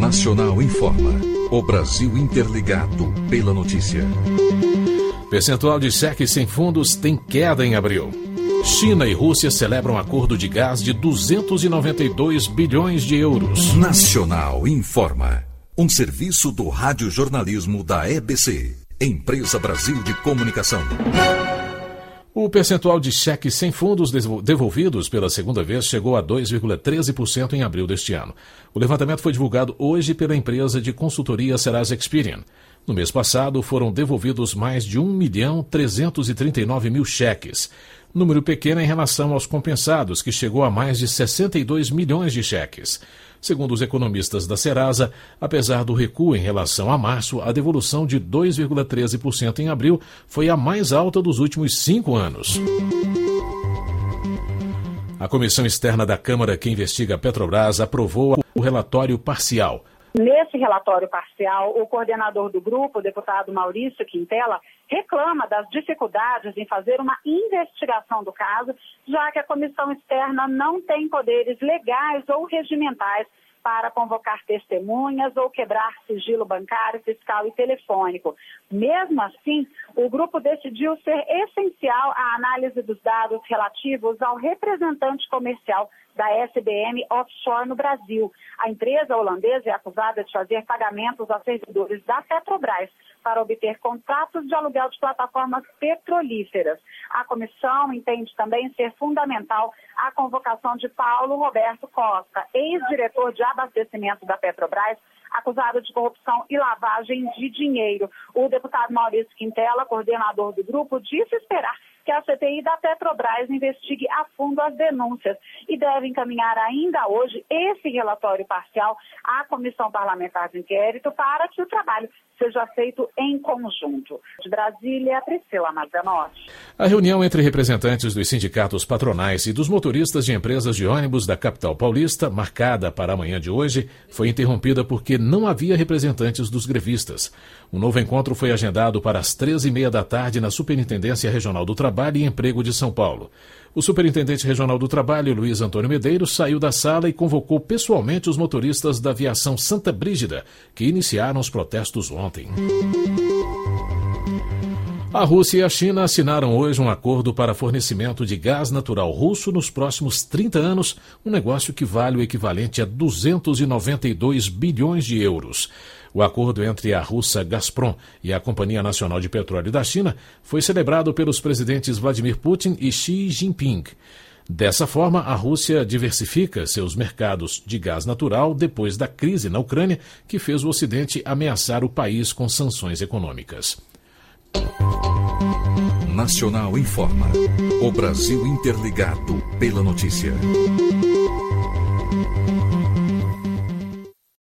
Nacional informa. O Brasil interligado pela notícia. Percentual de cheques sem fundos tem queda em abril. China e Rússia celebram acordo de gás de 292 bilhões de euros. Nacional informa. Um serviço do radiojornalismo da EBC, Empresa Brasil de Comunicação. O percentual de cheques sem fundos devolvidos pela segunda vez chegou a 2,13% em abril deste ano. O levantamento foi divulgado hoje pela empresa de consultoria Serasa Experian. No mês passado, foram devolvidos mais de 1.339.000 cheques. Número pequeno em relação aos compensados, que chegou a mais de 62 milhões de cheques. Segundo os economistas da Serasa, apesar do recuo em relação a março, a devolução de 2,13% em abril foi a mais alta dos últimos 5 anos. A comissão externa da Câmara que investiga a Petrobras aprovou o relatório parcial. Nesse relatório parcial, o coordenador do grupo, o deputado Maurício Quintela, reclama das dificuldades em fazer uma investigação do caso, já que a comissão externa não tem poderes legais ou regimentais para convocar testemunhas ou quebrar sigilo bancário, fiscal e telefônico. Mesmo assim, o grupo decidiu ser essencial a análise dos dados relativos ao representante comercial da SBM Offshore no Brasil. A empresa holandesa é acusada de fazer pagamentos a servidores da Petrobras para obter contratos de aluguel de plataformas petrolíferas. A comissão entende também ser fundamental a convocação de Paulo Roberto Costa, ex-diretor de abastecimento da Petrobras, acusado de corrupção e lavagem de dinheiro. O deputado Maurício Quintela, coordenador do grupo, disse esperar que a CPI da Petrobras investigue a fundo as denúncias e deve encaminhar ainda hoje esse relatório parcial à Comissão Parlamentar de Inquérito para que o trabalho seja feito em conjunto. De Brasília, Priscila Mazenotti. A reunião entre representantes dos sindicatos patronais e dos motoristas de empresas de ônibus da capital paulista, marcada para amanhã de hoje, foi interrompida porque não havia representantes dos grevistas. Um novo encontro foi agendado para as 13h30 da tarde na Superintendência Regional do Trabalho e Emprego de São Paulo. O Superintendente Regional do Trabalho, Luiz Antônio Medeiros, saiu da sala e convocou pessoalmente os motoristas da aviação Santa Brígida, que iniciaram os protestos ontem. A Rússia e a China assinaram hoje um acordo para fornecimento de gás natural russo nos próximos 30 anos, um negócio que vale o equivalente a 292 bilhões de euros. O acordo entre a russa Gazprom e a Companhia Nacional de Petróleo da China foi celebrado pelos presidentes Vladimir Putin e Xi Jinping. Dessa forma, a Rússia diversifica seus mercados de gás natural depois da crise na Ucrânia, que fez o Ocidente ameaçar o país com sanções econômicas. Nacional informa. O Brasil interligado pela notícia.